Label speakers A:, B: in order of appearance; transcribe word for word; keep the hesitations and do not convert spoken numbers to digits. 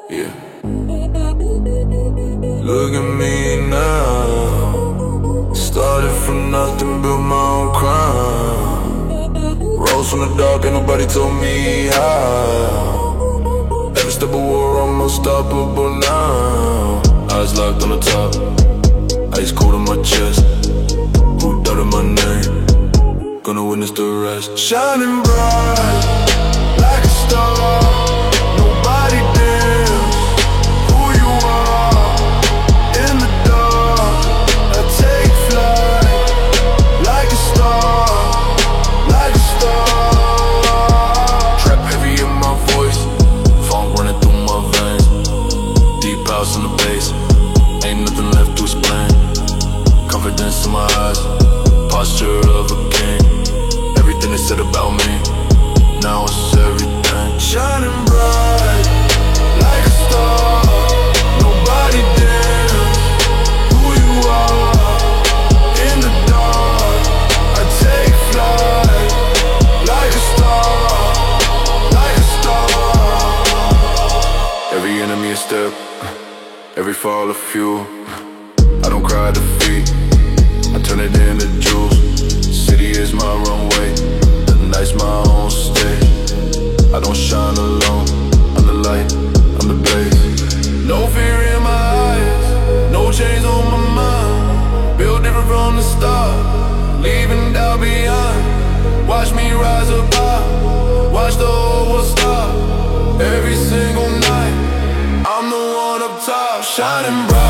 A: Yeah. Look at me now. Started from nothing, built my own crown. Rose from the dark, ain't nobody told me how. Every step of war, I'm unstoppable now. Eyes locked on the top, ice cold on my chest. Who doubted my name? Gonna witness the rest. Shining bright like a star. Nobody dares who you are. In the dark, I take flight like a star, like a star. Trap heavy in my voice, funk running through my veins. Deep house in the bass, ain't nothing left to explain. Confidence in my eyes, posture of a king. Everything they said about me, now it's everything. Shining bright like a star. Nobody dares who you are. In the dark, I take flight like a star, like a star. Every enemy a step, every fall a fuel. I don't cry defeat, I turn it into jewels. City is my runway, the night's my own stage. I don't shine alone, I'm the light, I'm the blaze. No fear in my eyes, no chains on my mind. Built different from the start, leaving doubt behind. Watch me rise up high, watch the whole world stop. Every single night, I'm the one up top, shining bright.